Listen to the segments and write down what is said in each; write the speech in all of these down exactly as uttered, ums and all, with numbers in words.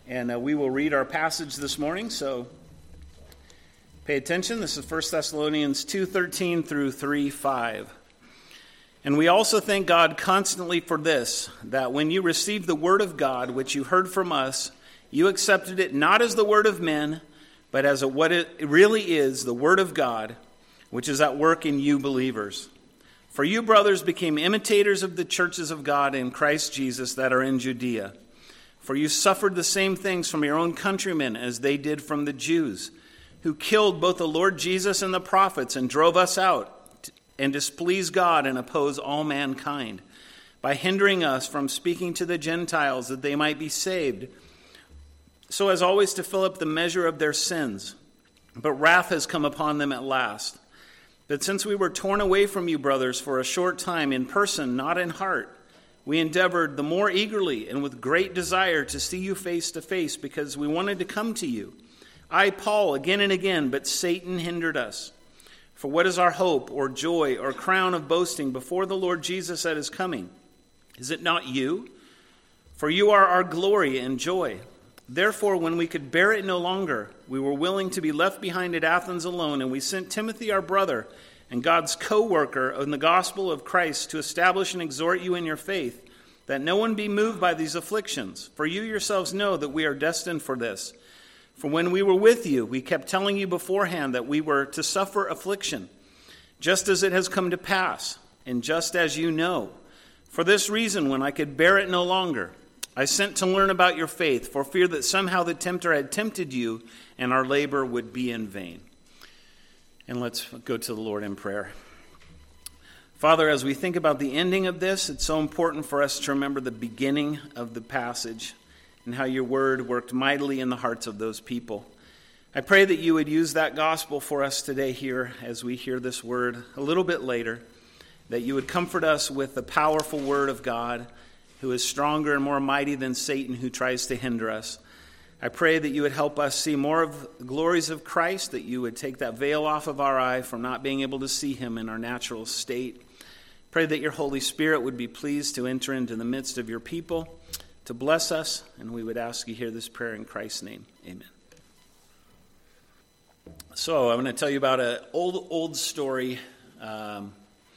And uh, we will read our passage this morning, so pay attention. This is First Thessalonians two thirteen through three five. And we also thank God constantly for this, that when you received the word of God, which you heard from us, you accepted it not as the word of men, but as a, what it really is, the word of God, which is at work in you believers. For you, brothers, became imitators of the churches of God in Christ Jesus that are in Judea. For you suffered the same things from your own countrymen as they did from the Jews, who killed both the Lord Jesus and the prophets and drove us out and displease God and oppose all mankind by hindering us from speaking to the Gentiles that they might be saved, so as always to fill up the measure of their sins. But wrath has come upon them at last. But since we were torn away from you, brothers, for a short time in person, not in heart, we endeavored the more eagerly and with great desire to see you face to face because we wanted to come to you. I, Paul, again and again, but Satan hindered us. For what is our hope or joy or crown of boasting before the Lord Jesus at his coming? Is it not you? For you are our glory and joy. Therefore, when we could bear it no longer, we were willing to be left behind at Athens alone, and we sent Timothy, our brother, and God's co-worker in the gospel of Christ, to establish and exhort you in your faith, that no one be moved by these afflictions. For you yourselves know that we are destined for this. For when we were with you, we kept telling you beforehand that we were to suffer affliction, just as it has come to pass, and just as you know. For this reason, when I could bear it no longer, I sent to learn about your faith, for fear that somehow the tempter had tempted you, and our labor would be in vain. And let's go to the Lord in prayer. Father, as we think about the ending of this, it's so important for us to remember the beginning of the passage and how your word worked mightily in the hearts of those people. I pray that you would use that gospel for us today here as we hear this word a little bit later, that you would comfort us with the powerful word of God, who is stronger and more mighty than Satan, who tries to hinder us. I pray that you would help us see more of the glories of Christ, that you would take that veil off of our eye from not being able to see him in our natural state. Pray that your Holy Spirit would be pleased to enter into the midst of your people, to bless us, and we would ask you to hear this prayer in Christ's name. Amen. So I'm going to tell you about an old, old story, um,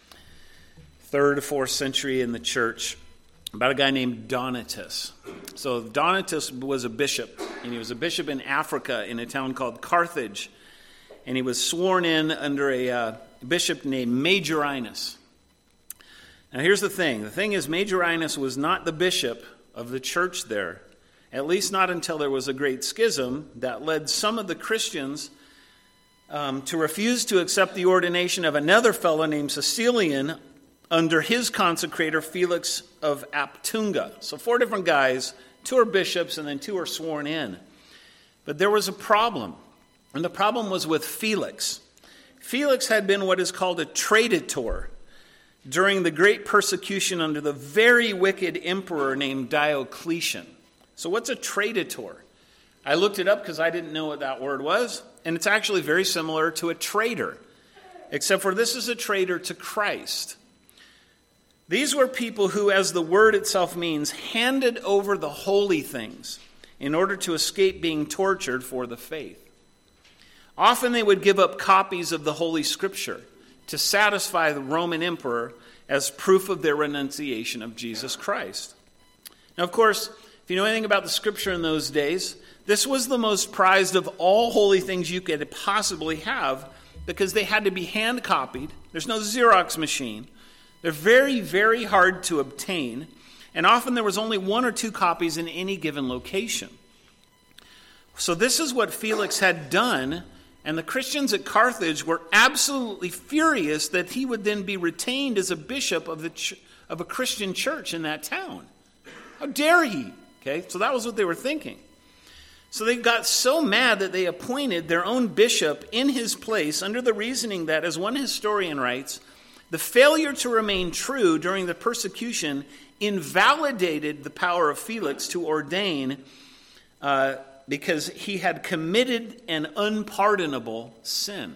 third, fourth century in the church, about a guy named Donatus. So Donatus was a bishop, and he was a bishop in Africa in a town called Carthage, and he was sworn in under a uh, bishop named Majorinus. Now here's the thing. The thing is, Majorinus was not the bishop of the church there, at least not until there was a great schism that led some of the Christians um, to refuse to accept the ordination of another fellow named Cecilian under his consecrator, Felix of Aptunga. So four different guys, two are bishops, and then two are sworn in. But there was a problem, and the problem was with Felix. Felix had been what is called a traditor during the great persecution under the very wicked emperor named Diocletian. So what's a traditor? I looked it up because I didn't know what that word was, and it's actually very similar to a traitor, except for this is a traitor to Christ. These were people who, as the word itself means, handed over the holy things in order to escape being tortured for the faith. Often they would give up copies of the Holy Scripture to satisfy the Roman emperor as proof of their renunciation of Jesus Christ. Now, of course, if you know anything about the Scripture in those days, this was the most prized of all holy things you could possibly have because they had to be hand copied. There's no Xerox machine. They're very, very hard to obtain, and often there was only one or two copies in any given location. So this is what Felix had done, and the Christians at Carthage were absolutely furious that he would then be retained as a bishop of the ch- of a Christian church in that town. How dare he? Okay, so that was what they were thinking. So they got so mad that they appointed their own bishop in his place under the reasoning that, as one historian writes, the failure to remain true during the persecution invalidated the power of Felix to ordain uh, because he had committed an unpardonable sin.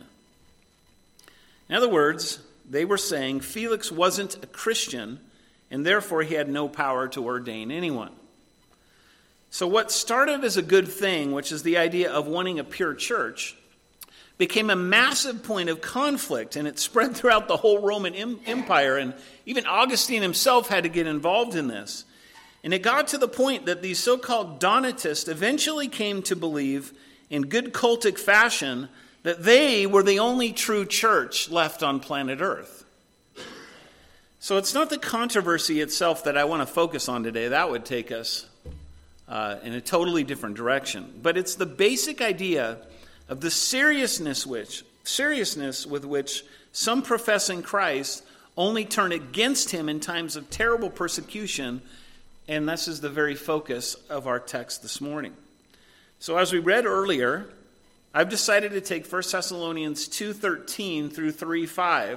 In other words, they were saying Felix wasn't a Christian, and therefore he had no power to ordain anyone. So what started as a good thing, which is the idea of wanting a pure church, became a massive point of conflict, and it spread throughout the whole Roman Empire, and even Augustine himself had to get involved in this. And it got to the point that these so-called Donatists eventually came to believe, in good cultic fashion, that they were the only true church left on planet Earth. So it's not the controversy itself that I want to focus on today. That would take us uh, in a totally different direction. But it's the basic idea of the seriousness which seriousness with which some professing Christ only turn against him in times of terrible persecution, and this is the very focus of our text this morning. So as we read earlier, I've decided to take First Thessalonians two thirteen through three five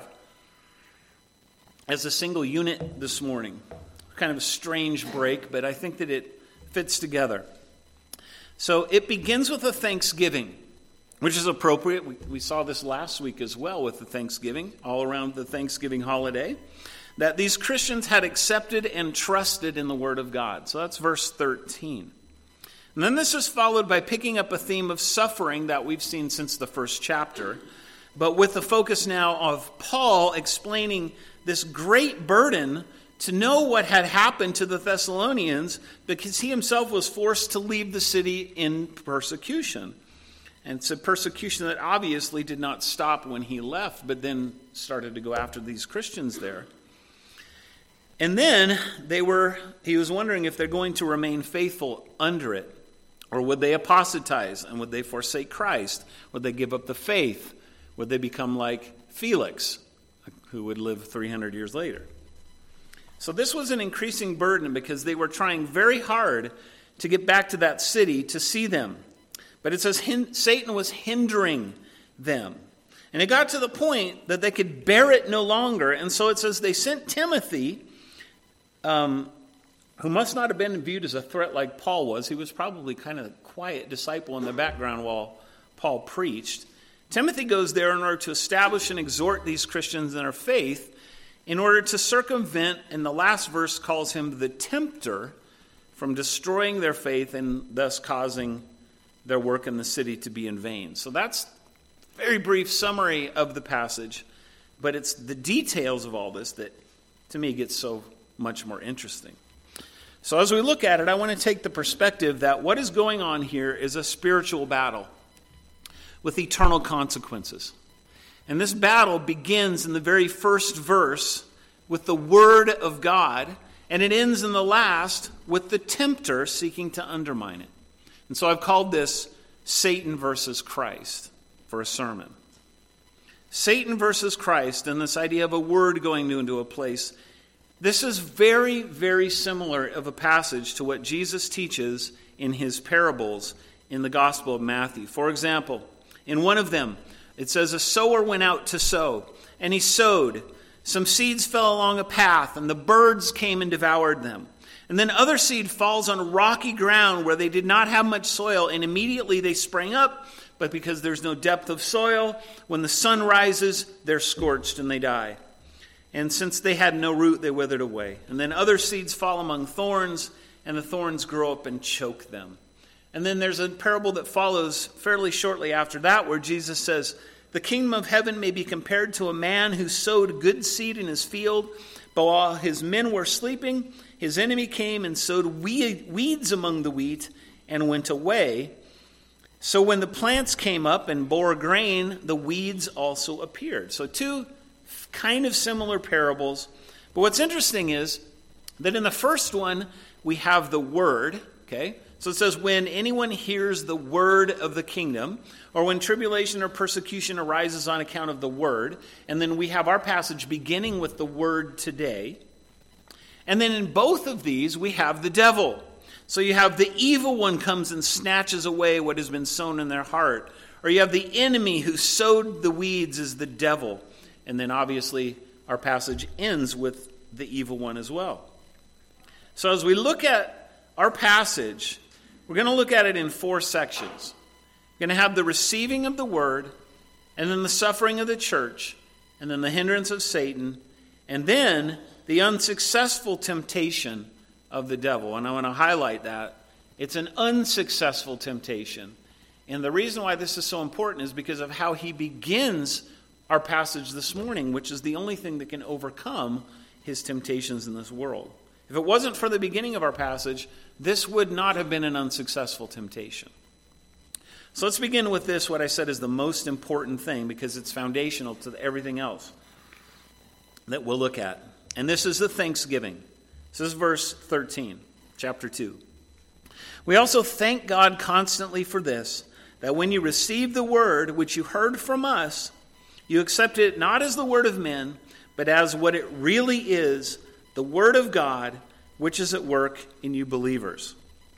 as a single unit this morning. Kind of a strange break, but I think that it fits together. So it begins with a thanksgiving, which is appropriate. We, we saw this last week as well with the Thanksgiving, all around the Thanksgiving holiday, that these Christians had accepted and trusted in the Word of God. So that's verse thirteen. And then this is followed by picking up a theme of suffering that we've seen since the first chapter, but with the focus now of Paul explaining this great burden to know what had happened to the Thessalonians, because he himself was forced to leave the city in persecution. And it's a persecution that obviously did not stop when he left, but then started to go after these Christians there. And then they were, he was wondering if they're going to remain faithful under it, or would they apostatize, and would they forsake Christ? Would they give up the faith? Would they become like Felix, who would live three hundred years later? So this was an increasing burden because they were trying very hard to get back to that city to see them. But it says Satan was hindering them. And it got to the point that they could bear it no longer. And so it says they sent Timothy, um, who must not have been viewed as a threat like Paul was. He was probably kind of a quiet disciple in the background while Paul preached. Timothy goes there in order to establish and exhort these Christians in their faith, in order to circumvent, and the last verse calls him the tempter, from destroying their faith and thus causing their work in the city to be in vain. So that's a very brief summary of the passage, but it's the details of all this that, to me, gets so much more interesting. So as we look at it, I want to take the perspective that what is going on here is a spiritual battle with eternal consequences. And this battle begins in the very first verse with the Word of God, and it ends in the last with the tempter seeking to undermine it. And so I've called this Satan versus Christ for a sermon. Satan versus Christ, and this idea of a word going into a place. This is very, very similar of a passage to what Jesus teaches in his parables in the Gospel of Matthew. For example, in one of them, it says, a sower went out to sow, and he sowed. Some seeds fell along a path, and the birds came and devoured them. And then other seed falls on rocky ground where they did not have much soil, and immediately they sprang up, but because there's no depth of soil, when the sun rises, they're scorched and they die. And since they had no root, they withered away. And then other seeds fall among thorns, and the thorns grow up and choke them. And then there's a parable that follows fairly shortly after that where Jesus says, the kingdom of heaven may be compared to a man who sowed good seed in his field, but while his men were sleeping, his enemy came and sowed weeds among the wheat and went away. So when the plants came up and bore grain, the weeds also appeared. So two kind of similar parables. But what's interesting is that in the first one, we have the word, okay? So it says, when anyone hears the word of the kingdom, or when tribulation or persecution arises on account of the word, and then we have our passage beginning with the word today. And then in both of these, we have the devil. So you have the evil one comes and snatches away what has been sown in their heart. Or you have the enemy who sowed the weeds is the devil. And then obviously our passage ends with the evil one as well. So as we look at our passage, we're going to look at it in four sections. We're going to have the receiving of the word, and then the suffering of the church, and then the hindrance of Satan, and then the unsuccessful temptation of the devil. And I want to highlight that It's an unsuccessful temptation. And the reason why this is so important is because of how he begins our passage this morning, which is the only thing that can overcome his temptations in this world. If it wasn't for the beginning of our passage, this would not have been an unsuccessful temptation. So let's begin with this, what I said is the most important thing, because it's foundational to everything else that we'll look at. And this is the thanksgiving. This is verse thirteen, chapter two. We also thank God constantly for this, that when you received the word which you heard from us, you accepted it not as the word of men, but as what it really is, the word of God, which is at work in you believers.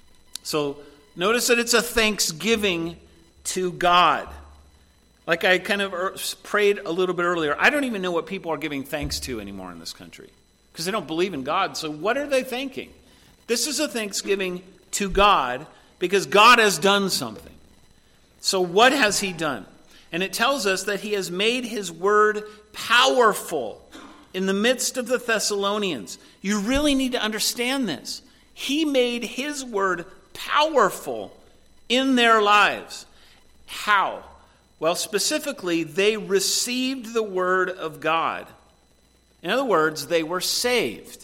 So notice that it's a thanksgiving to God. Like I kind of prayed a little bit earlier, I don't even know what people are giving thanks to anymore in this country, because they don't believe in God. So what are they thanking? This is a thanksgiving to God, because God has done something. So what has he done? And it tells us that he has made his word powerful in the midst of the Thessalonians. You really need to understand this. He made his word powerful in their lives. How? Well, specifically, they received the word of God. In other words, they were saved.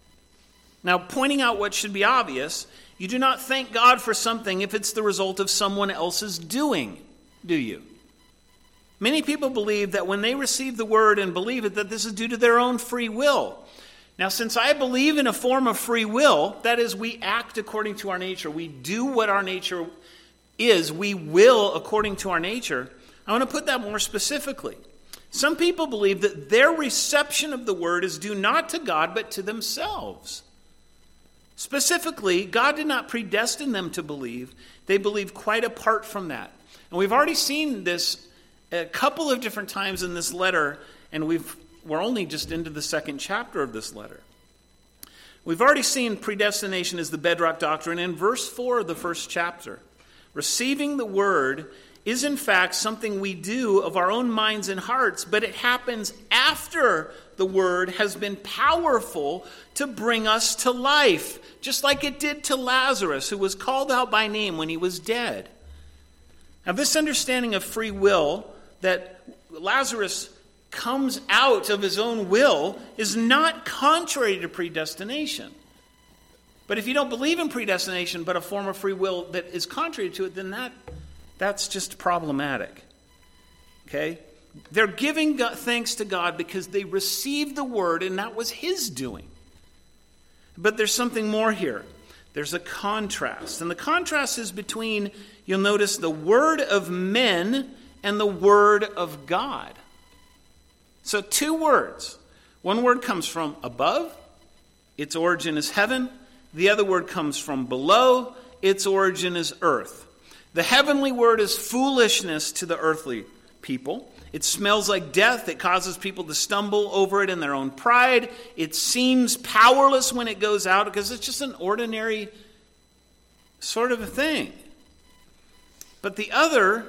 Now, pointing out what should be obvious, you do not thank God for something if it's the result of someone else's doing, do you? Many people believe that when they receive the word and believe it, that this is due to their own free will. Now, since I believe in a form of free will, that is, we act according to our nature, we do what our nature is, we will according to our nature, I want to put that more specifically. Some people believe that their reception of the word is due not to God, but to themselves. Specifically, God did not predestine them to believe. They believed quite apart from that. And we've already seen this a couple of different times in this letter, and we've, we're only just into the second chapter of this letter. We've already seen predestination as the bedrock doctrine in verse four of the first chapter. Receiving the word is in fact something we do of our own minds and hearts, but it happens after the word has been powerful to bring us to life, just like it did to Lazarus, who was called out by name when he was dead. Now, this understanding of free will, that Lazarus comes out of his own will, is not contrary to predestination. But if you don't believe in predestination, but a form of free will that is contrary to it, then that that's just problematic. Okay? They're giving God, thanks to God because they received the word, and that was his doing. But there's something more here. There's a contrast. And the contrast is between, you'll notice, the word of men and the word of God. So two words. One word comes from above. Its origin is heaven. The other word comes from below. Its origin is earth. The heavenly word is foolishness to the earthly people. It smells like death. It causes people to stumble over it in their own pride. It seems powerless when it goes out because it's just an ordinary sort of a thing. But the other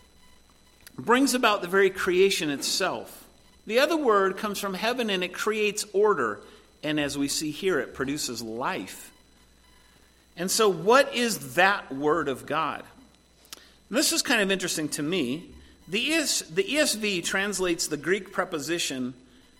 brings about the very creation itself. The other word comes from heaven and it creates order. And as we see here, it produces life. And so what is that word of God? This is kind of interesting to me. The E S V translates the Greek preposition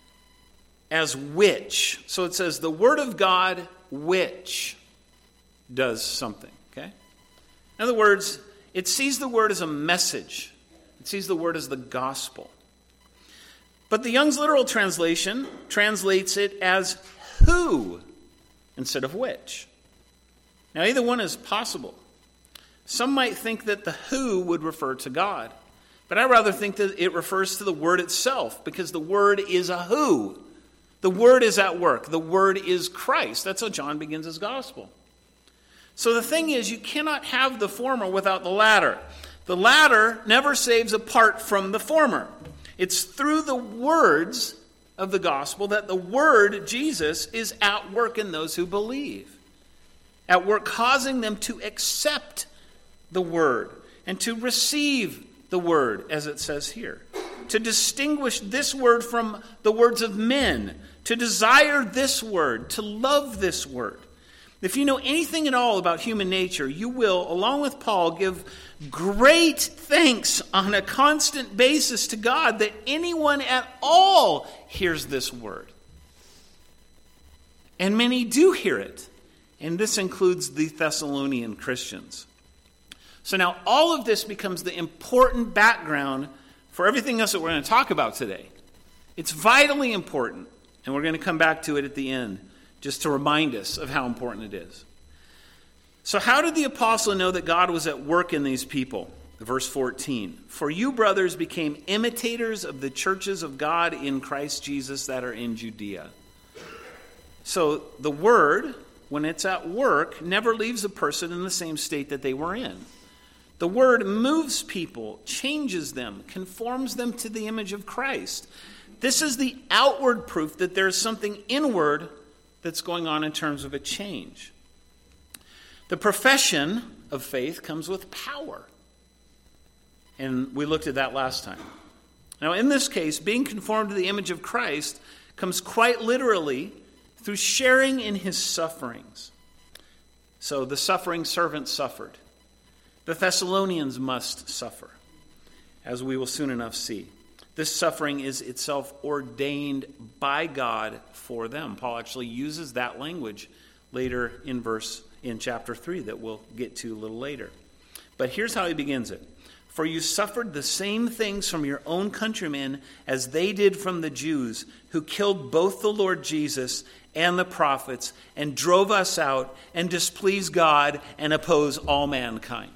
as which. So it says the word of God which does something. Okay? In other words, it sees the word as a message. It sees the word as the gospel. But the Young's literal translation translates it as who instead of which. Now either one is possible. Some might think that the who would refer to God. But I rather think that it refers to the word itself, because the word is a who. The word is at work. The word is Christ. That's how John begins his gospel. So the thing is, you cannot have the former without the latter. The latter never saves apart from the former. It's through the words of the gospel that the word, Jesus, is at work in those who believe. At work causing them to accept the word and to receive the word, as it says here. To distinguish this word from the words of men. To desire this word. To love this word. If you know anything at all about human nature, you will, along with Paul, give great thanks on a constant basis to God that anyone at all hears this word. And many do hear it. And this includes the Thessalonian Christians. So now all of this becomes the important background for everything else that we're going to talk about today. It's vitally important, and we're going to come back to it at the end, just to remind us of how important it is. So how did the apostle know that God was at work in these people? Verse fourteen, for you, brothers, became imitators of the churches of God in Christ Jesus that are in Judea. So the word, when it's at work, never leaves a person in the same state that they were in. The word moves people, changes them, conforms them to the image of Christ. This is the outward proof that there's something inward that's going on in terms of a change. The profession of faith comes with power. And we looked at that last time. Now, in this case, being conformed to the image of Christ comes quite literally through sharing in his sufferings. So the suffering servant suffered. The Thessalonians must suffer, as we will soon enough see. This suffering is itself ordained by God for them. Paul actually uses that language later in verse in chapter three that we'll get to a little later. But here's how he begins it. For you suffered the same things from your own countrymen as they did from the Jews, who killed both the Lord Jesus and the prophets, and drove us out, and displeased God, and oppose all mankind.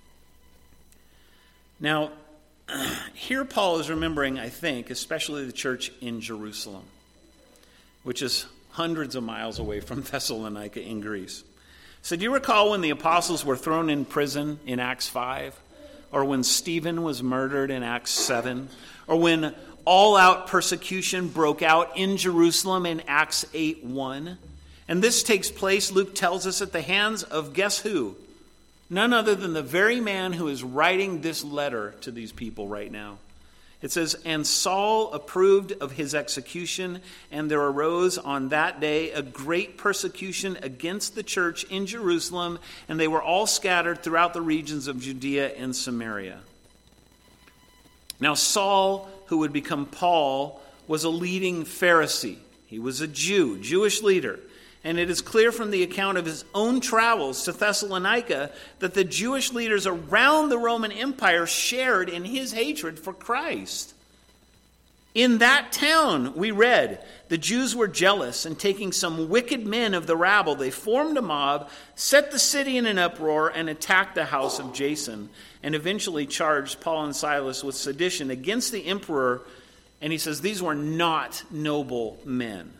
Now, here Paul is remembering, I think, especially the church in Jerusalem, which is hundreds of miles away from Thessalonica in Greece. So do you recall when the apostles were thrown in prison in Acts five? Or when Stephen was murdered in Acts seven? Or when all-out persecution broke out in Jerusalem in Acts eight one? And this takes place, Luke tells us, at the hands of guess who? None other than the very man who is writing this letter to these people right now. It says, and Saul approved of his execution, and there arose on that day a great persecution against the church in Jerusalem, and they were all scattered throughout the regions of Judea and Samaria. Now Saul, who would become Paul, was a leading Pharisee. He was a Jew, Jewish leader. And it is clear from the account of his own travels to Thessalonica that the Jewish leaders around the Roman Empire shared in his hatred for Christ. In that town, we read, the Jews were jealous, and taking some wicked men of the rabble, they formed a mob, set the city in an uproar, and attacked the house of Jason, and eventually charged Paul and Silas with sedition against the emperor. And he says these were not noble men.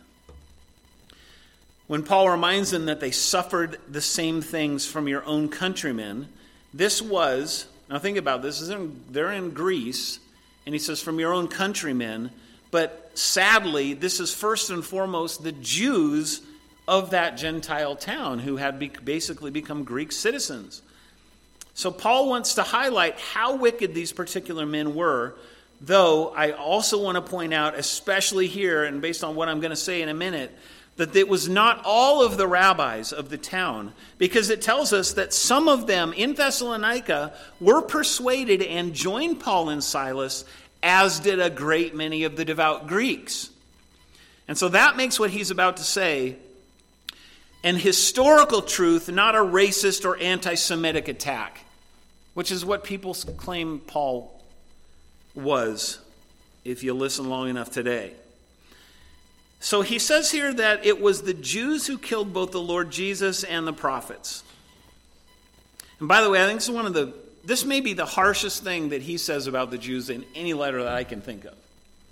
When Paul reminds them that they suffered the same things from your own countrymen, this was, now think about this, they're in Greece, and he says from your own countrymen, but sadly, this is first and foremost the Jews of that Gentile town who had be- basically become Greek citizens. So Paul wants to highlight how wicked these particular men were, though I also want to point out, especially here, and based on what I'm going to say in a minute, that it was not all of the rabbis of the town, because it tells us that some of them in Thessalonica were persuaded and joined Paul and Silas, as did a great many of the devout Greeks. And so that makes what he's about to say an historical truth, not a racist or anti-Semitic attack, which is what people claim Paul was, if you listen long enough today. So he says here that it was the Jews who killed both the Lord Jesus and the prophets. And by the way, I think this is one of the, this may be the harshest thing that he says about the Jews in any letter that I can think of.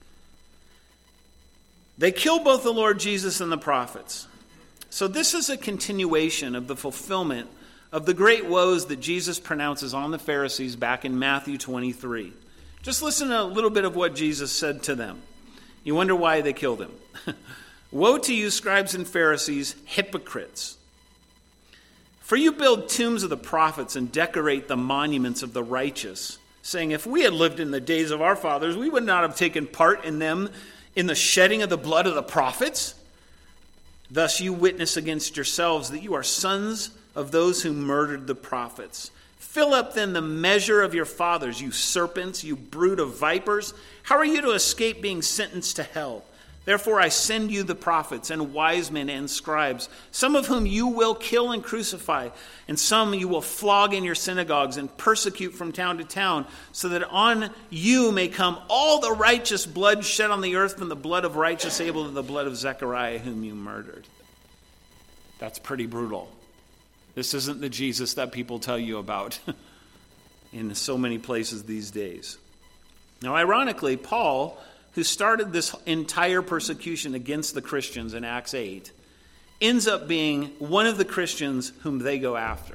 They killed both the Lord Jesus and the prophets. So this is a continuation of the fulfillment of the great woes that Jesus pronounces on the Pharisees back in Matthew twenty-three. Just listen to a little bit of what Jesus said to them. You wonder why they killed him. Woe to you, scribes and Pharisees, hypocrites! For you build tombs of the prophets and decorate the monuments of the righteous, saying, if we had lived in the days of our fathers, we would not have taken part in them in the shedding of the blood of the prophets. Thus you witness against yourselves that you are sons of those who murdered the prophets. Fill up then the measure of your fathers, you serpents, you brood of vipers. How are you to escape being sentenced to hell? Therefore I send you the prophets and wise men and scribes, some of whom you will kill and crucify, and some you will flog in your synagogues and persecute from town to town, so that on you may come all the righteous blood shed on the earth, from the blood of righteous Abel to the blood of Zechariah whom you murdered. That's pretty brutal. This isn't the Jesus that people tell you about in so many places these days. Now, ironically, Paul, who started this entire persecution against the Christians in Acts eight, ends up being one of the Christians whom they go after.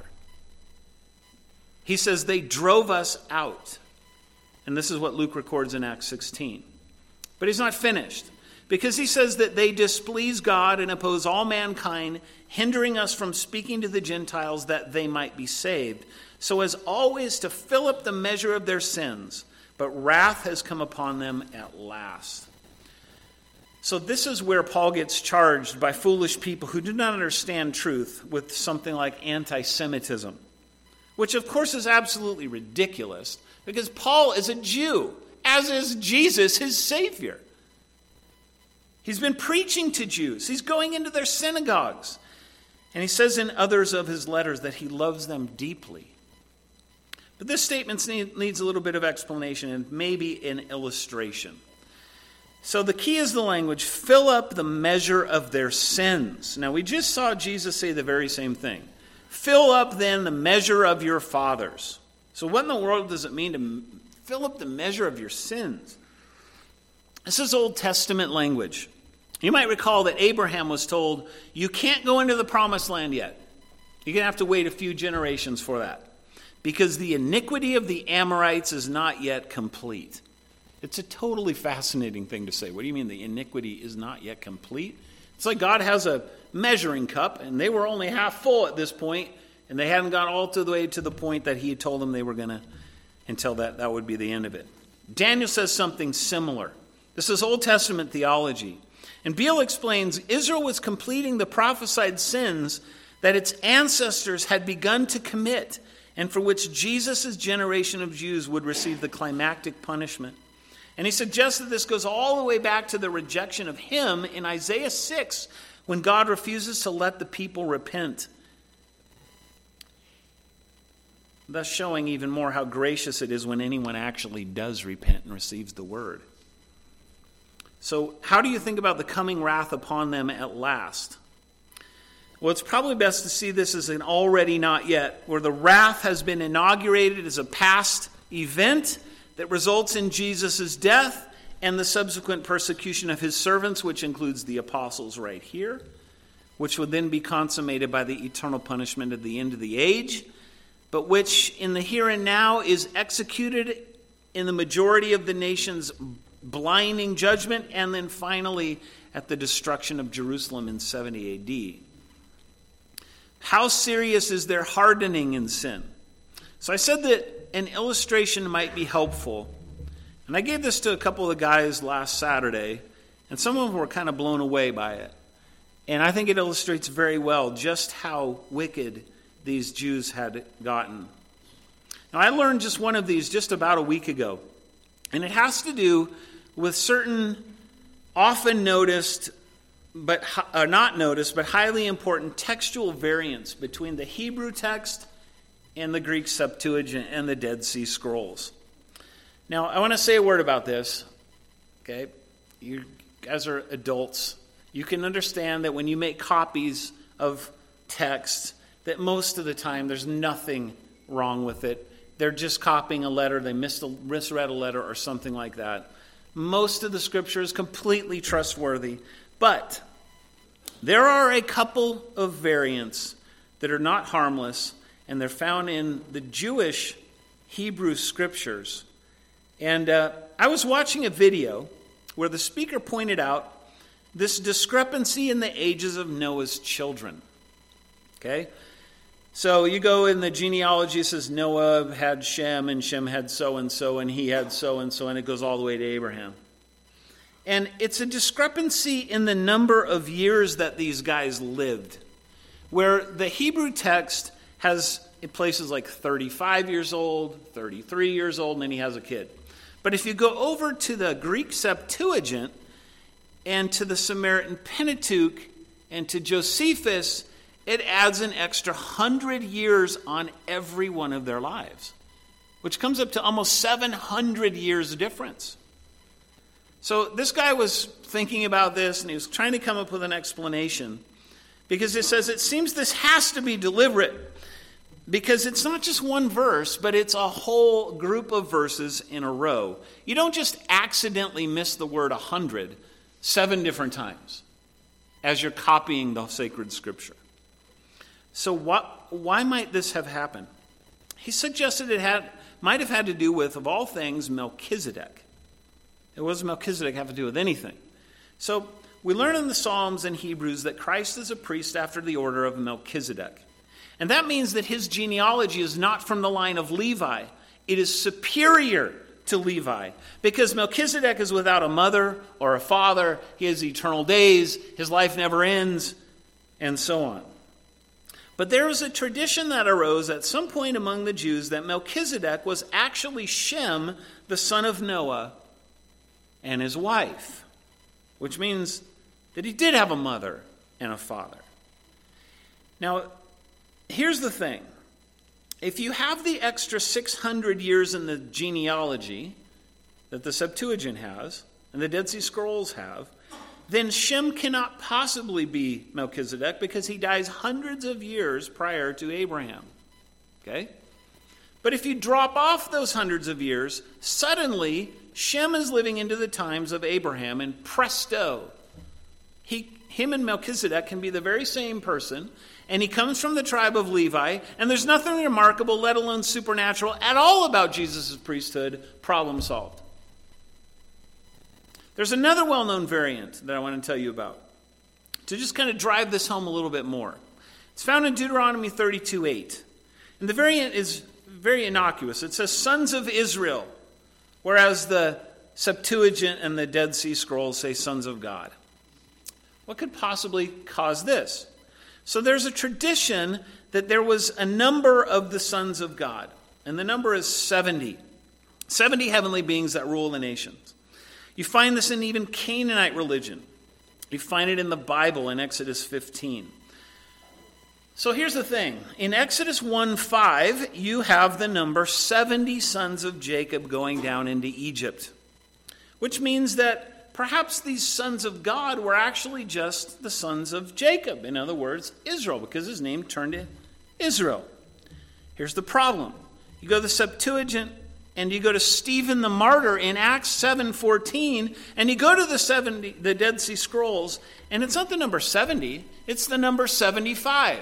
He says they drove us out. And this is what Luke records in Acts sixteen. But he's not finished, because he says that they displease God and oppose all mankind, hindering us from speaking to the Gentiles that they might be saved, so as always to fill up the measure of their sins. But wrath has come upon them at last. So this is where Paul gets charged by foolish people who do not understand truth with something like anti-Semitism, which of course is absolutely ridiculous, because Paul is a Jew, as is Jesus, his Savior. He's been preaching to Jews. He's going into their synagogues. And he says in others of his letters that he loves them deeply. But this statement needs a little bit of explanation and maybe an illustration. So the key is the language, fill up the measure of their sins. Now we just saw Jesus say the very same thing. Fill up then the measure of your fathers. So what in the world does it mean to fill up the measure of your sins? This is Old Testament language. You might recall that Abraham was told, you can't go into the promised land yet. You're going to have to wait a few generations for that, because the iniquity of the Amorites is not yet complete. It's a totally fascinating thing to say. What do you mean the iniquity is not yet complete? It's like God has a measuring cup, and they were only half full at this point, and they hadn't got all the way to the point that he had told them they were going to, until that, that would be the end of it. Daniel says something similar. This is Old Testament theology. And Beale explains Israel was completing the prophesied sins that its ancestors had begun to commit, and for which Jesus' generation of Jews would receive the climactic punishment. And he suggests that this goes all the way back to the rejection of him in Isaiah six, when God refuses to let the people repent, thus showing even more how gracious it is when anyone actually does repent and receives the word. So how do you think about the coming wrath upon them at last? Well, it's probably best to see this as an already not yet, where the wrath has been inaugurated as a past event that results in Jesus' death and the subsequent persecution of his servants, which includes the apostles right here, which would then be consummated by the eternal punishment at the end of the age, but which in the here and now is executed in the majority of the nation's blinding judgment, and then finally at the destruction of Jerusalem in seventy A D. How serious is their hardening in sin? So I said that an illustration might be helpful. And I gave this to a couple of the guys last Saturday, and some of them were kind of blown away by it. And I think it illustrates very well just how wicked these Jews had gotten. Now, I learned just one of these just about a week ago. And it has to do with certain often noticed, but uh, not noticed, but highly important textual variants between the Hebrew text and the Greek Septuagint and the Dead Sea Scrolls. Now, I want to say a word about this. Okay, you guys are adults. You can understand that when you make copies of text, that most of the time there's nothing wrong with it. They're just copying a letter, they missed a, misread a letter or something like that. Most of the scripture is completely trustworthy. But there are a couple of variants that are not harmless, and they're found in the Jewish Hebrew scriptures. And uh, I was watching a video where the speaker pointed out this discrepancy in the ages of Noah's children. Okay? So you go in the genealogy, it says Noah had Shem, and Shem had so-and-so, and he had so-and-so, and it goes all the way to Abraham. And it's a discrepancy in the number of years that these guys lived, where the Hebrew text has places like thirty-five years old, thirty-three years old, and then he has a kid. But if you go over to the Greek Septuagint and to the Samaritan Pentateuch and to Josephus, it adds an extra hundred years on every one of their lives, which comes up to almost seven hundred years difference. So this guy was thinking about this, and he was trying to come up with an explanation, because it says it seems this has to be deliberate, because it's not just one verse, but it's a whole group of verses in a row. You don't just accidentally miss the word a hundred seven different times as you're copying the sacred scripture. So what, why might this have happened? He suggested it had might have had to do with, of all things, Melchizedek. It wasn't Melchizedek have to do with anything. So we learn in the Psalms and Hebrews that Christ is a priest after the order of Melchizedek. And that means that his genealogy is not from the line of Levi. It is superior to Levi, because Melchizedek is without a mother or a father. He has eternal days. His life never ends, and so on. But there was a tradition that arose at some point among the Jews that Melchizedek was actually Shem, the son of Noah, and his wife, which means that he did have a mother and a father. Now, here's the thing. If you have the extra six hundred years in the genealogy that the Septuagint has, and the Dead Sea Scrolls have, then Shem cannot possibly be Melchizedek, because he dies hundreds of years prior to Abraham. Okay? But if you drop off those hundreds of years, suddenly Shem is living into the times of Abraham, and presto, he, him and Melchizedek can be the very same person, and he comes from the tribe of Levi, and there's nothing remarkable, let alone supernatural, at all about Jesus' priesthood. Problem solved. There's another well-known variant that I want to tell you about, to just kind of drive this home a little bit more. It's found in Deuteronomy thirty-two eight. And the variant is very innocuous. It says, sons of Israel, whereas the Septuagint and the Dead Sea Scrolls say sons of God. What could possibly cause this? So there's a tradition that there was a number of the sons of God, and the number is seventy. seventy heavenly beings that rule the nations. You find this in even Canaanite religion. You find it in the Bible in Exodus fifteen. So here's the thing. In Exodus one five, you have the number seventy sons of Jacob going down into Egypt, which means that perhaps these sons of God were actually just the sons of Jacob. In other words, Israel, because his name turned to Israel. Here's the problem. You go to the Septuagint, and you go to Stephen the martyr in Acts seven fourteen, and you go to the seventy, the Dead Sea Scrolls, and it's not the number seventy, it's the number seventy-five.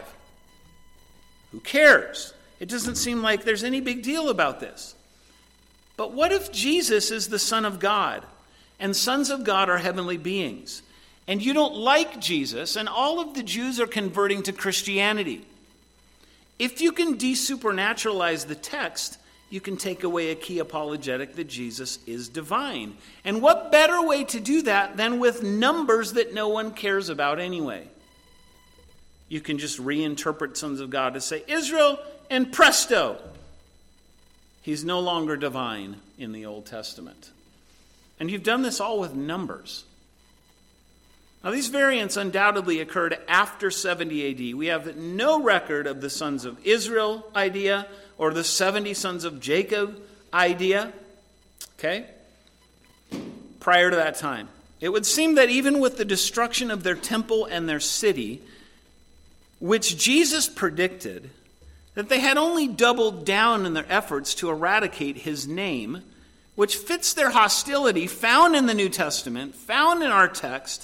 Who cares? It doesn't seem like there's any big deal about this. But what if Jesus is the Son of God, and sons of God are heavenly beings, and you don't like Jesus, and all of the Jews are converting to Christianity? If you can desupernaturalize the text, you can take away a key apologetic that Jesus is divine. And what better way to do that than with numbers that no one cares about anyway? You can just reinterpret sons of God to say Israel, and presto, he's no longer divine in the Old Testament. And you've done this all with numbers. Now, these variants undoubtedly occurred after seventy A D. We have no record of the sons of Israel idea or the seventy sons of Jacob idea, okay, prior to that time. It would seem that even with the destruction of their temple and their city, which Jesus predicted, that they had only doubled down in their efforts to eradicate his name, which fits their hostility found in the New Testament, found in our text,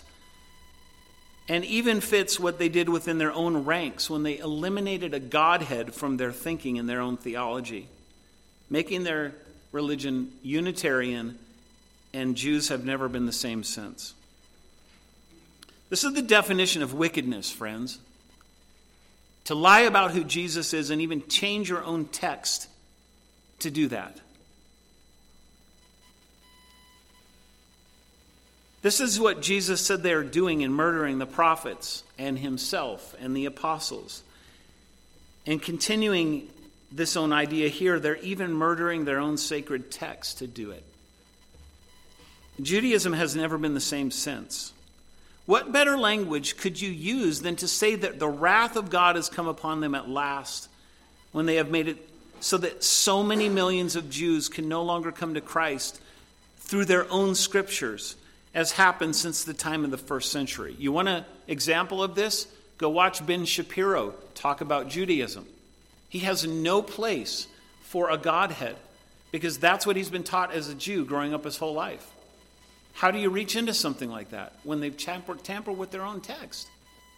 and even fits what they did within their own ranks when they eliminated a Godhead from their thinking and their own theology, making their religion Unitarian, and Jews have never been the same since. This is the definition of wickedness, friends. To lie about who Jesus is and even change your own text to do that. This is what Jesus said they are doing in murdering the prophets and himself and the apostles. And continuing this own idea here, they're even murdering their own sacred text to do it. Judaism has never been the same since. What better language could you use than to say that the wrath of God has come upon them at last when they have made it so that so many millions of Jews can no longer come to Christ through their own scriptures, as happened since the time of the first century. You want an example of this? Go watch Ben Shapiro talk about Judaism. He has no place for a Godhead because that's what he's been taught as a Jew growing up his whole life. How do you reach into something like that when they've tampered, tampered with their own text?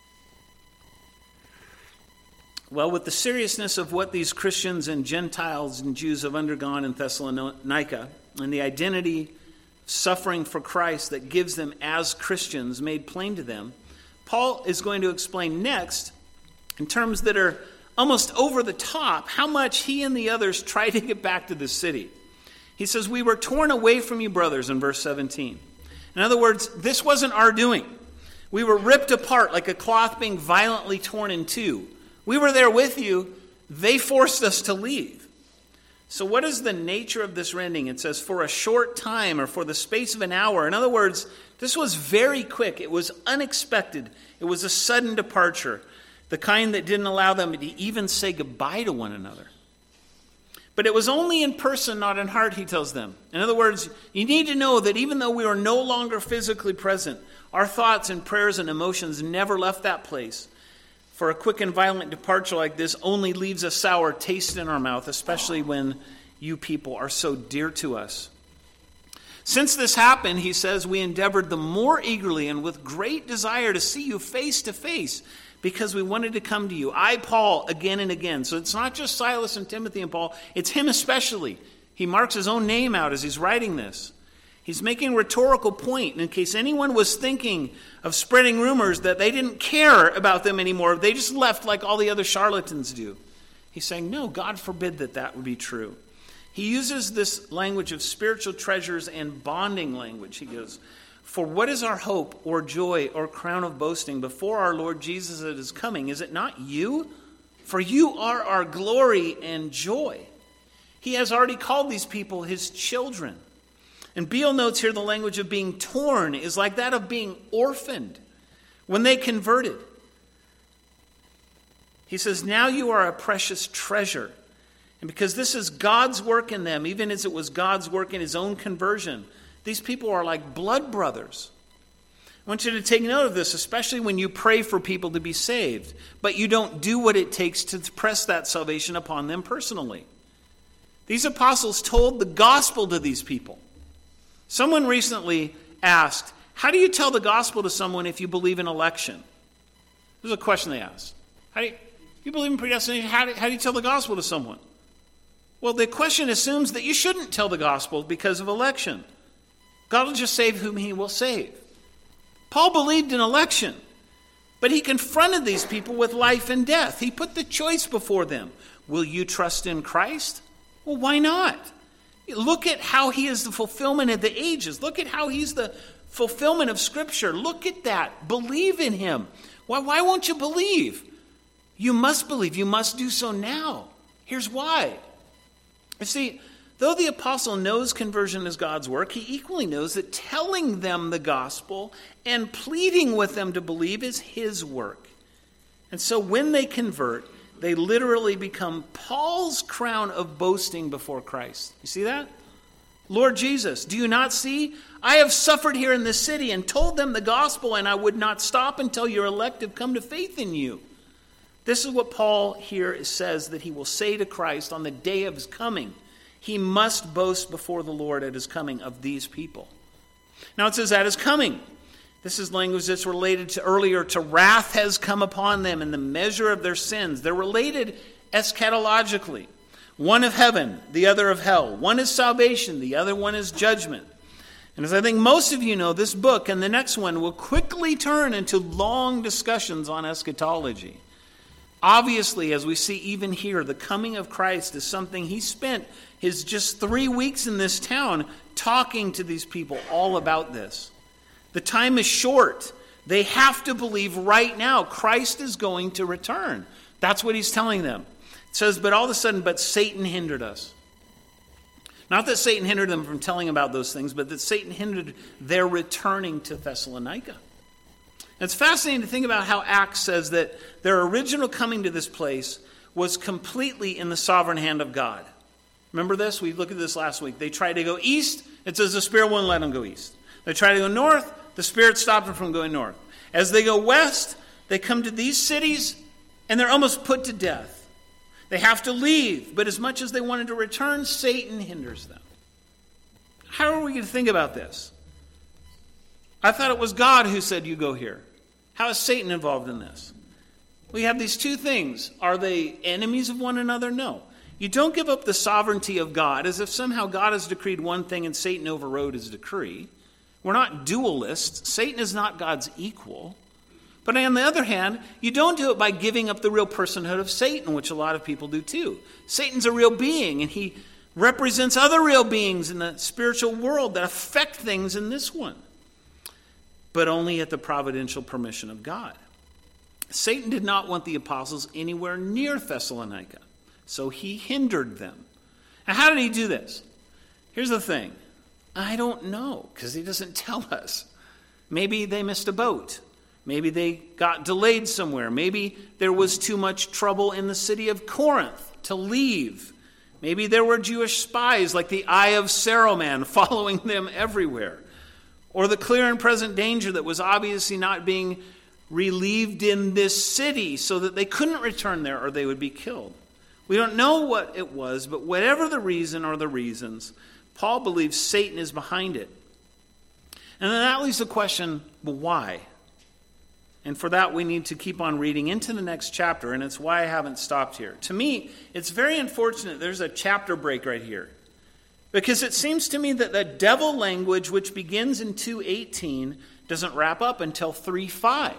Well, with the seriousness of what these Christians and Gentiles and Jews have undergone in Thessalonica and the identity suffering for Christ that gives them as Christians made plain to them, Paul is going to explain next, in terms that are almost over the top, how much he and the others try to get back to the city. He says, "We were torn away from you, brothers," in verse seventeen. In other words, this wasn't our doing. We were ripped apart like a cloth being violently torn in two. We were there with you. They forced us to leave. So what is the nature of this rending? It says, for a short time or for the space of an hour. In other words, this was very quick. It was unexpected. It was a sudden departure, the kind that didn't allow them to even say goodbye to one another. But it was only in person, not in heart, he tells them. In other words, you need to know that even though we are no longer physically present, our thoughts and prayers and emotions never left that place. For a quick and violent departure like this only leaves a sour taste in our mouth, especially when you people are so dear to us. Since this happened, he says, we endeavored the more eagerly and with great desire to see you face to face, because we wanted to come to you. I, Paul, again and again. So it's not just Silas and Timothy and Paul, it's him especially. He marks his own name out as he's writing this. He's making a rhetorical point, and in case anyone was thinking of spreading rumors that they didn't care about them anymore, they just left like all the other charlatans do. He's saying, no, God forbid that that would be true. He uses this language of spiritual treasures and bonding language. He goes, for what is our hope or joy or crown of boasting before our Lord Jesus that is coming? Is it not you? For you are our glory and joy. He has already called these people his children. And Beale notes here the language of being torn is like that of being orphaned when they converted. He says, now you are a precious treasure. And because this is God's work in them, even as it was God's work in his own conversion, these people are like blood brothers. I want you to take note of this, especially when you pray for people to be saved, but you don't do what it takes to press that salvation upon them personally. These apostles told the gospel to these people. Someone recently asked, how do you tell the gospel to someone if you believe in election? This is a question they asked. How do you, you believe in predestination? How do, how do you tell the gospel to someone? Well, the question assumes that you shouldn't tell the gospel because of election. God will just save whom he will save. Paul believed in election, but he confronted these people with life and death. He put the choice before them. Will you trust in Christ? Well, why not? Look at how he is the fulfillment of the ages. Look at how he's the fulfillment of Scripture. Look at that. Believe in him. Why, why won't you believe? You must believe. You must do so now. Here's why. You see, though the apostle knows conversion is God's work, he equally knows that telling them the gospel and pleading with them to believe is his work. And so when they convert, they literally become Paul's crown of boasting before Christ. You see that? Lord Jesus, do you not see? I have suffered here in this city and told them the gospel, and I would not stop until your elect have come to faith in you. This is what Paul here says that he will say to Christ on the day of his coming. He must boast before the Lord at his coming of these people. Now it says at his coming. This is language that's related to earlier to wrath has come upon them in the measure of their sins. They're related eschatologically. One of heaven, the other of hell. One is salvation, the other one is judgment. And as I think most of you know, this book and the next one will quickly turn into long discussions on eschatology. Obviously, as we see even here, the coming of Christ is something he spent his just three weeks in this town talking to these people all about this. The time is short. They have to believe right now Christ is going to return. That's what he's telling them. It says, but all of a sudden, but Satan hindered us. Not that Satan hindered them from telling about those things, but that Satan hindered their returning to Thessalonica. It's fascinating to think about how Acts says that their original coming to this place was completely in the sovereign hand of God. Remember this? We looked at this last week. They tried to go east. It says the Spirit wouldn't let them go east. They tried to go north. The Spirit stopped them from going north. As they go west, they come to these cities, and they're almost put to death. They have to leave, but as much as they wanted to return, Satan hinders them. How are we going to think about this? I thought it was God who said, you go here. How is Satan involved in this? We have these two things. Are they enemies of one another? No. You don't give up the sovereignty of God as if somehow God has decreed one thing and Satan overrode his decree. We're not dualists. Satan is not God's equal. But on the other hand, you don't do it by giving up the real personhood of Satan, which a lot of people do too. Satan's a real being, and he represents other real beings in the spiritual world that affect things in this one, but only at the providential permission of God. Satan did not want the apostles anywhere near Thessalonica, so he hindered them. Now, how did he do this? Here's the thing. I don't know, because he doesn't tell us. Maybe they missed a boat. Maybe they got delayed somewhere. Maybe there was too much trouble in the city of Corinth to leave. Maybe there were Jewish spies like the Eye of Saruman following them everywhere. Or the clear and present danger that was obviously not being relieved in this city so that they couldn't return there or they would be killed. We don't know what it was, but whatever the reason or the reasons, Paul believes Satan is behind it. And then that leaves the question, well, why? And for that, we need to keep on reading into the next chapter, and it's why I haven't stopped here. To me, it's very unfortunate there's a chapter break right here, because it seems to me that the devil language, which begins in two eighteen, doesn't wrap up until three five.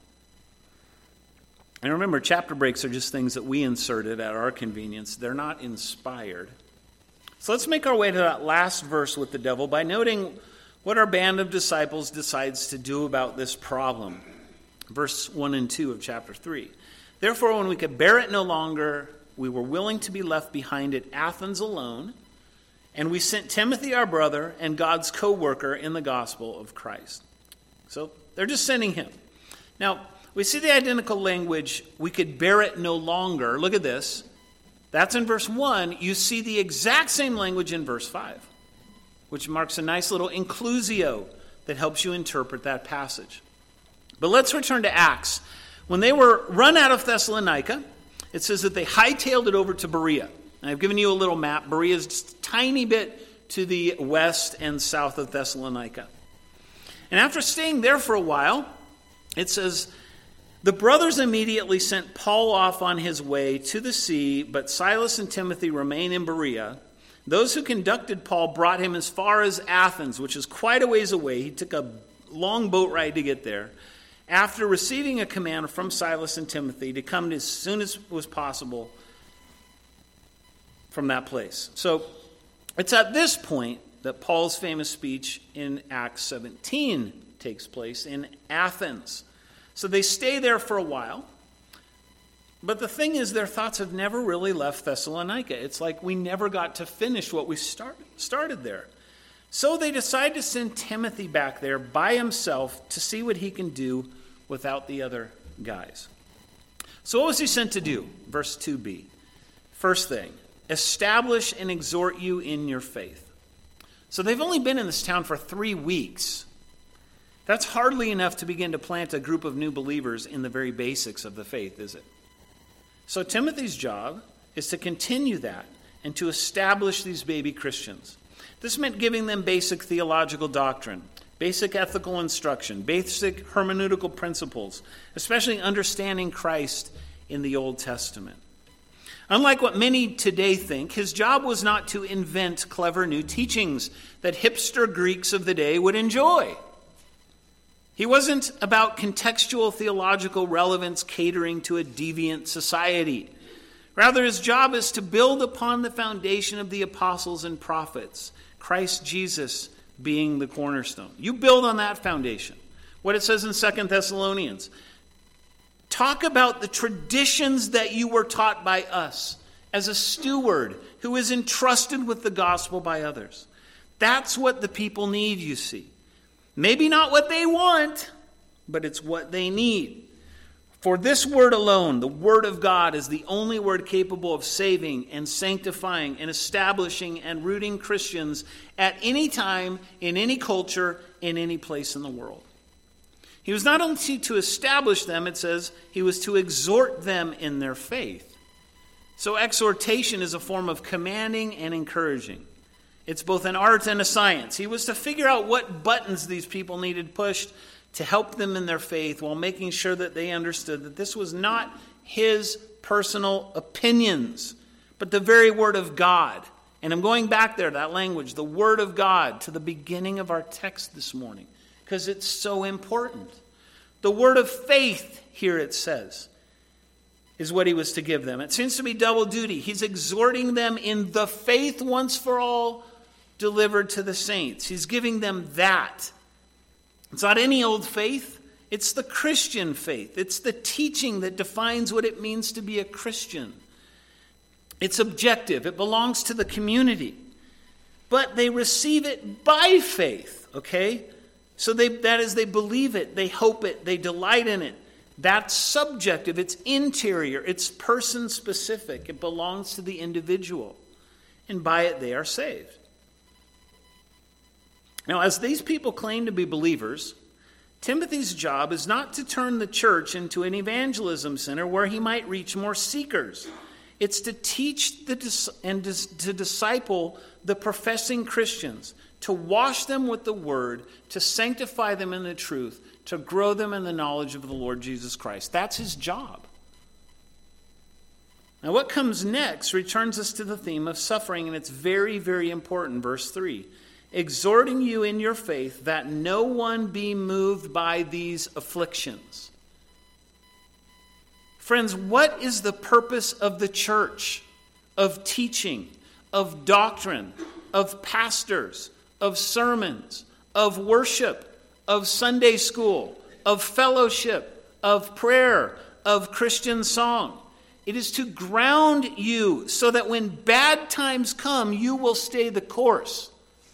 And remember, chapter breaks are just things that we inserted at our convenience. They're not inspired. So let's make our way to that last verse with the devil by noting what our band of disciples decides to do about this problem. Verse one and two of chapter three. Therefore, when we could bear it no longer, we were willing to be left behind at Athens alone, and we sent Timothy, our brother, and God's co-worker in the gospel of Christ. So they're just sending him. Now, we see the identical language, we could bear it no longer. Look at this. That's in verse one. You see the exact same language in verse five, which marks a nice little inclusio that helps you interpret that passage. But let's return to Acts. When they were run out of Thessalonica, it says that they hightailed it over to Berea. And I've given you a little map. Berea is just a tiny bit to the west and south of Thessalonica. And after staying there for a while, it says, the brothers immediately sent Paul off on his way to the sea, but Silas and Timothy remain in Berea. Those who conducted Paul brought him as far as Athens, which is quite a ways away. He took a long boat ride to get there. After receiving a command from Silas and Timothy to come as soon as was possible from that place. So it's at this point that Paul's famous speech in Acts seventeen takes place in Athens. So they stay there for a while. But the thing is, their thoughts have never really left Thessalonica. It's like we never got to finish what we start, started there. So they decide to send Timothy back there by himself to see what he can do without the other guys. So what was he sent to do? Verse two b. First thing, establish and exhort you in your faith. So they've only been in this town for three weeks. That's hardly enough to begin to plant a group of new believers in the very basics of the faith, is it? So Timothy's job is to continue that and to establish these baby Christians. This meant giving them basic theological doctrine, basic ethical instruction, basic hermeneutical principles, especially understanding Christ in the Old Testament. Unlike what many today think, his job was not to invent clever new teachings that hipster Greeks of the day would enjoy. He wasn't about contextual theological relevance catering to a deviant society. Rather, his job is to build upon the foundation of the apostles and prophets, Christ Jesus, being the cornerstone. You build on that foundation. What it says in Second Thessalonians. Talk about the traditions that you were taught by us as a steward who is entrusted with the gospel by others. That's what the people need, you see. Maybe not what they want, but it's what they need. For this word alone, the word of God, is the only word capable of saving and sanctifying and establishing and rooting Christians at any time, in any culture, in any place in the world. He was not only to establish them, it says, he was to exhort them in their faith. So exhortation is a form of commanding and encouraging. It's both an art and a science. He was to figure out what buttons these people needed pushed to help them in their faith, while making sure that they understood that this was not his personal opinions, but the very word of God. And I'm going back there, that language, the word of God, to the beginning of our text this morning, because it's so important. The word of faith, here it says, is what he was to give them. It seems to be double duty. He's exhorting them in the faith once for all delivered to the saints. He's giving them that. It's not any old faith. It's the Christian faith. It's the teaching that defines what it means to be a Christian. It's objective. It belongs to the community. But they receive it by faith, okay? So they, that is, they believe it, they hope it, they delight in it. That's subjective. It's interior. It's person-specific. It belongs to the individual. And by it they are saved. Now, as these people claim to be believers, Timothy's job is not to turn the church into an evangelism center where he might reach more seekers. It's to teach the and to disciple the professing Christians, to wash them with the word, to sanctify them in the truth, to grow them in the knowledge of the Lord Jesus Christ. That's his job. Now, what comes next returns us to the theme of suffering, and it's very, very important. Verse three. Exhorting you in your faith that no one be moved by these afflictions. Friends, what is the purpose of the church, of teaching, of doctrine, of pastors, of sermons, of worship, of Sunday school, of fellowship, of prayer, of Christian song? It is to ground you so that when bad times come, you will stay the course.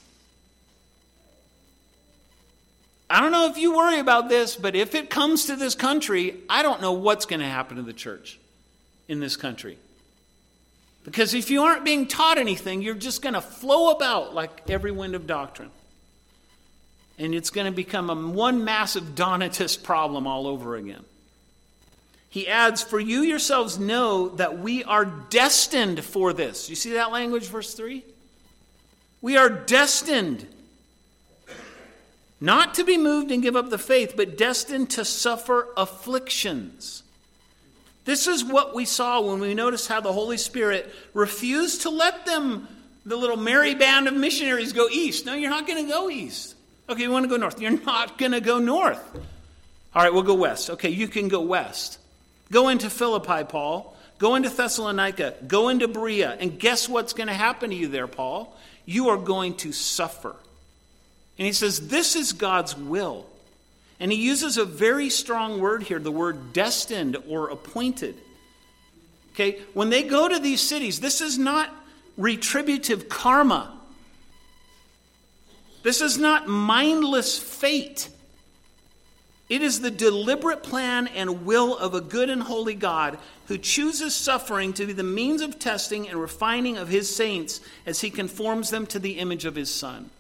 I don't know if you worry about this, but if it comes to this country, I don't know what's going to happen to the church in this country. Because if you aren't being taught anything, you're just going to flow about like every wind of doctrine. And it's going to become a one massive Donatist problem all over again. He adds, for you yourselves know that we are destined for this. You see that language, verse three? We are destined. Not to be moved and give up the faith, but destined to suffer afflictions. This is what we saw when we noticed how the Holy Spirit refused to let them, the little merry band of missionaries, go east. No, you're not going to go east. Okay, you want to go north. You're not going to go north. All right, we'll go west. Okay, you can go west. Go into Philippi, Paul. Go into Thessalonica. Go into Berea. And guess what's going to happen to you there, Paul? You are going to suffer. And he says, this is God's will. And he uses a very strong word here, the word destined or appointed. Okay, when they go to these cities, this is not retributive karma. This is not mindless fate. It is the deliberate plan and will of a good and holy God who chooses suffering to be the means of testing and refining of his saints as he conforms them to the image of his Son.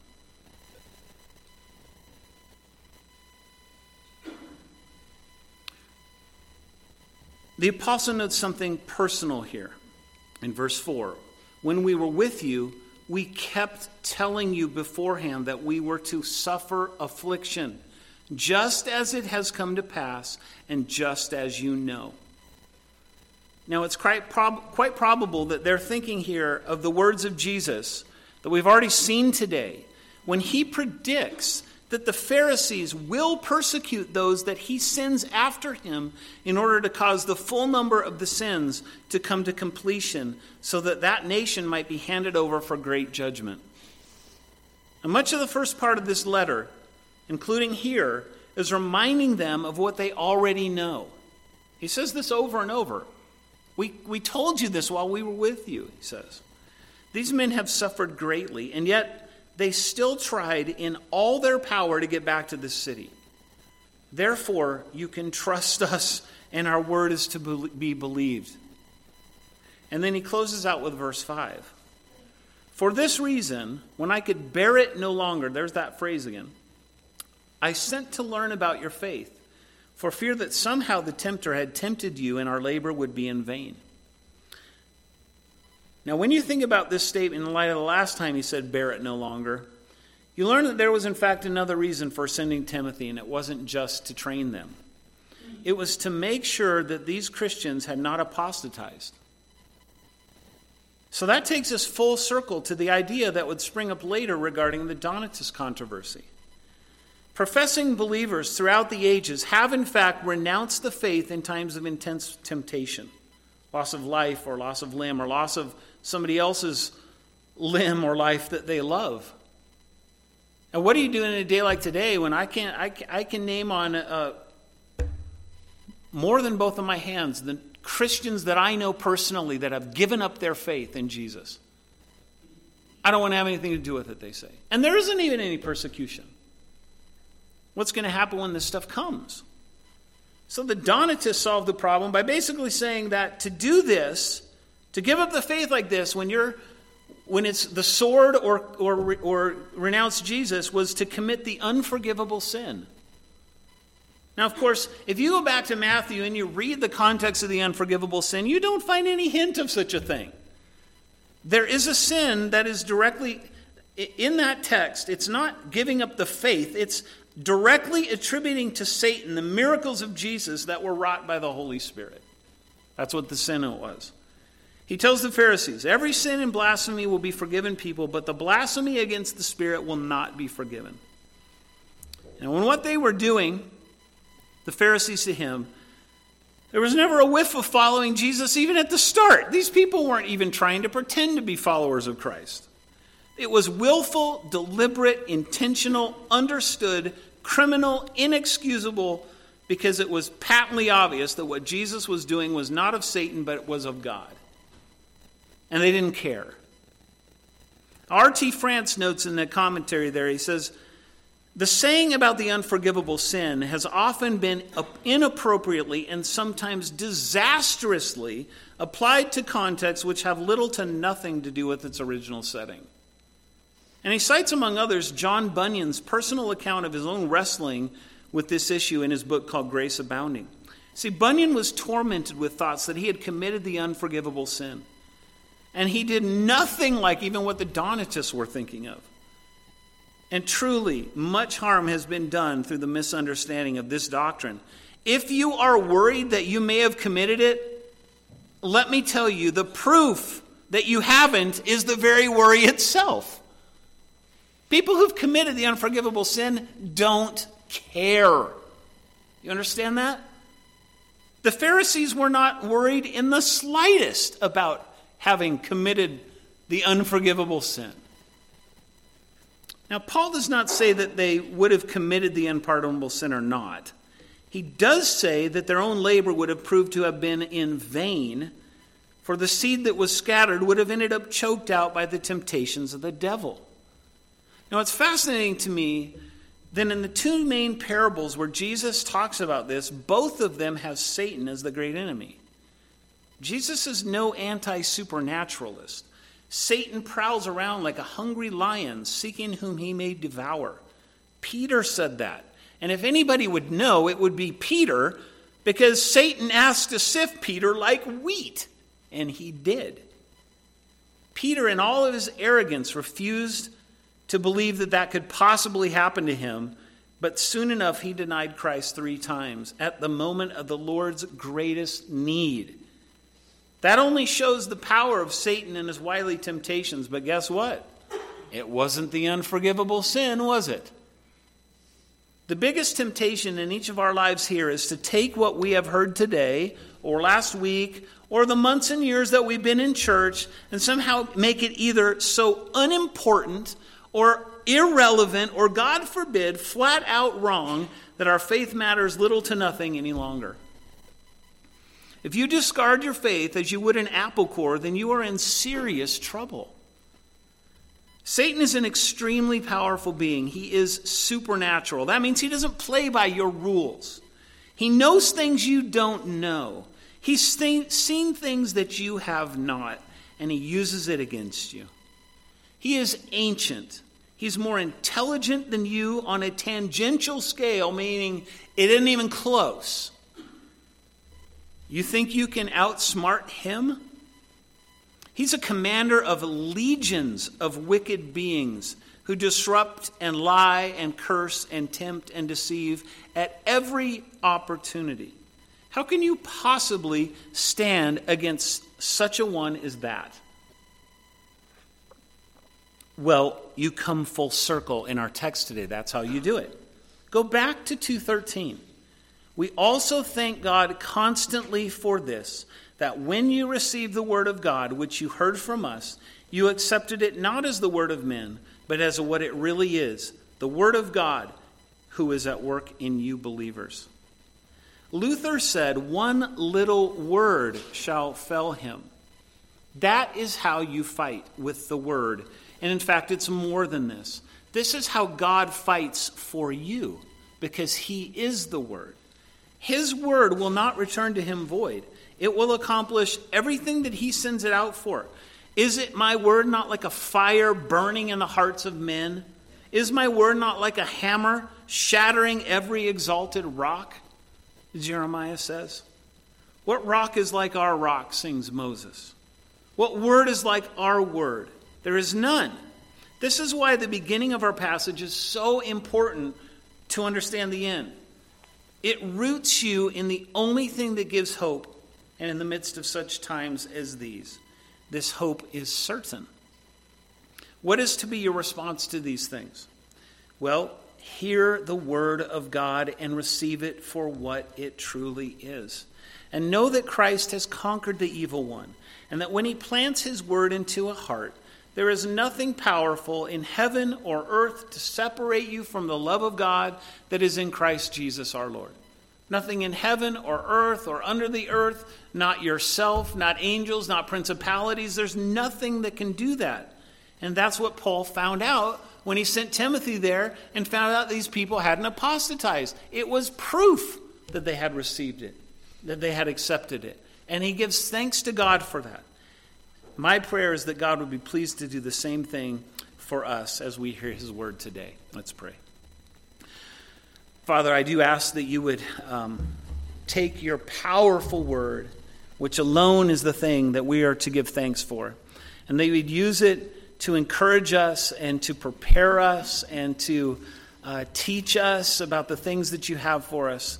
The apostle notes something personal here in verse four. When we were with you, we kept telling you beforehand that we were to suffer affliction, just as it has come to pass, and just as you know. Now, it's quite, prob- quite probable that they're thinking here of the words of Jesus that we've already seen today, when he predicts that the Pharisees will persecute those that he sends after him in order to cause the full number of the sins to come to completion so that that nation might be handed over for great judgment. And much of the first part of this letter, including here, is reminding them of what they already know. He says this over and over. We, we told you this while we were with you, he says. These men have suffered greatly, and yet they still tried in all their power to get back to this city. Therefore, you can trust us, and our word is to be believed. And then he closes out with verse five. For this reason, when I could bear it no longer, there's that phrase again, I sent to learn about your faith, for fear that somehow the tempter had tempted you and our labor would be in vain. Now, when you think about this statement in light of the last time he said, bear it no longer, you learn that there was in fact another reason for sending Timothy, and it wasn't just to train them. It was to make sure that these Christians had not apostatized. So that takes us full circle to the idea that would spring up later regarding the Donatist controversy. Professing believers throughout the ages have in fact renounced the faith in times of intense temptation. Loss of life or loss of limb or loss of somebody else's limb or life that they love. And what do you do in a day like today when I can't, I, I can name on uh, more than both of my hands the Christians that I know personally that have given up their faith in Jesus? I don't want to have anything to do with it, they say. And there isn't even any persecution. What's going to happen when this stuff comes? So the Donatists solved the problem by basically saying that to do this, to give up the faith like this when you're when it's the sword or or or renounce Jesus, was to commit the unforgivable sin. Now, of course, if you go back to Matthew and you read the context of the unforgivable sin, you don't find any hint of such a thing. There is a sin that is directly in that text. It's not giving up the faith. It's directly attributing to Satan the miracles of Jesus that were wrought by the Holy Spirit. That's what the sin was. He tells the Pharisees, every sin and blasphemy will be forgiven people, but the blasphemy against the Spirit will not be forgiven. And when what they were doing, the Pharisees to him, there was never a whiff of following Jesus even at the start. These people weren't even trying to pretend to be followers of Christ. It was willful, deliberate, intentional, understood, criminal, inexcusable, because it was patently obvious that what Jesus was doing was not of Satan, but it was of God. And they didn't care. R T France notes in the commentary there, he says, the saying about the unforgivable sin has often been inappropriately and sometimes disastrously applied to contexts which have little to nothing to do with its original setting. And he cites, among others, John Bunyan's personal account of his own wrestling with this issue in his book called Grace Abounding. See, Bunyan was tormented with thoughts that he had committed the unforgivable sin. And he did nothing like even what the Donatists were thinking of. And truly, much harm has been done through the misunderstanding of this doctrine. If you are worried that you may have committed it, let me tell you, the proof that you haven't is the very worry itself. People who've committed the unforgivable sin don't care. You understand that? The Pharisees were not worried in the slightest about having committed the unforgivable sin. Now, Paul does not say that they would have committed the unpardonable sin or not. He does say that their own labor would have proved to have been in vain, for the seed that was scattered would have ended up choked out by the temptations of the devil. Now, it's fascinating to me that in the two main parables where Jesus talks about this, both of them have Satan as the great enemy. Jesus is no anti-supernaturalist. Satan prowls around like a hungry lion, seeking whom he may devour. Peter said that. And if anybody would know, it would be Peter, because Satan asked to sift Peter like wheat. And he did. Peter, in all of his arrogance, refused to believe that that could possibly happen to him. But soon enough, he denied Christ three times at the moment of the Lord's greatest need. That only shows the power of Satan and his wily temptations. But guess what? It wasn't the unforgivable sin, was it? The biggest temptation in each of our lives here is to take what we have heard today, or last week, or the months and years that we've been in church, and somehow make it either so unimportant or irrelevant or, God forbid, flat out wrong, that our faith matters little to nothing any longer. If you discard your faith as you would an apple core, then you are in serious trouble. Satan is an extremely powerful being. He is supernatural. That means he doesn't play by your rules. He knows things you don't know. He's seen things that you have not, and he uses it against you. He is ancient. He's more intelligent than you on a tangential scale, meaning it isn't even close. You think you can outsmart him? He's a commander of legions of wicked beings who disrupt and lie and curse and tempt and deceive at every opportunity. How can you possibly stand against such a one as that? Well, you come full circle in our text today. That's how you do it. Go back to two thirteen. We also thank God constantly for this, that when you received the word of God, which you heard from us, you accepted it not as the word of men, but as what it really is, the word of God, who is at work in you believers. Luther said, one little word shall fell him. That is how you fight with the word. And in fact, it's more than this. This is how God fights for you, because he is the word. His word will not return to him void. It will accomplish everything that he sends it out for. Is it my word not like a fire burning in the hearts of men? Is my word not like a hammer shattering every exalted rock? Jeremiah says. What rock is like our rock, sings Moses. What word is like our word? There is none. This is why the beginning of our passage is so important to understand the end. It roots you in the only thing that gives hope, and in the midst of such times as these, this hope is certain. What is to be your response to these things? Well, hear the word of God and receive it for what it truly is. And know that Christ has conquered the evil one, and that when he plants his word into a heart, there is nothing powerful in heaven or earth to separate you from the love of God that is in Christ Jesus our Lord. Nothing in heaven or earth or under the earth, not yourself, not angels, not principalities. There's nothing that can do that. And that's what Paul found out when he sent Timothy there and found out these people hadn't apostatized. It was proof that they had received it, that they had accepted it. And he gives thanks to God for that. My prayer is that God would be pleased to do the same thing for us as we hear his word today. Let's pray. Father, I do ask that you would um, take your powerful word, which alone is the thing that we are to give thanks for, and that you would use it to encourage us and to prepare us and to uh, teach us about the things that you have for us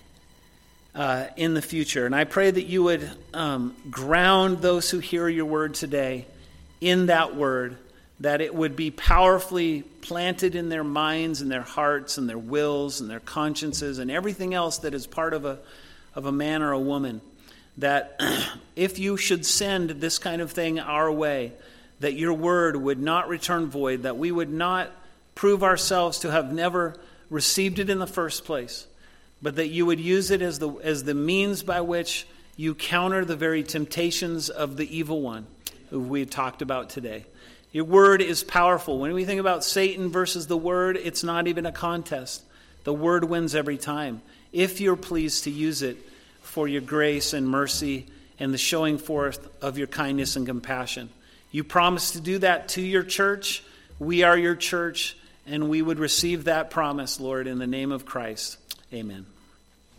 Uh, in the future. And I pray that you would um, ground those who hear your word today in that word, that it would be powerfully planted in their minds and their hearts and their wills and their consciences and everything else that is part of a of a man or a woman, that if you should send this kind of thing our way, that your word would not return void, that we would not prove ourselves to have never received it in the first place, but that you would use it as the as the means by which you counter the very temptations of the evil one who we talked about today. Your word is powerful. When we think about Satan versus the word, it's not even a contest. The word wins every time, if you're pleased to use it for your grace and mercy and the showing forth of your kindness and compassion. You promise to do that to your church. We are your church, and we would receive that promise, Lord, in the name of Christ. Amen.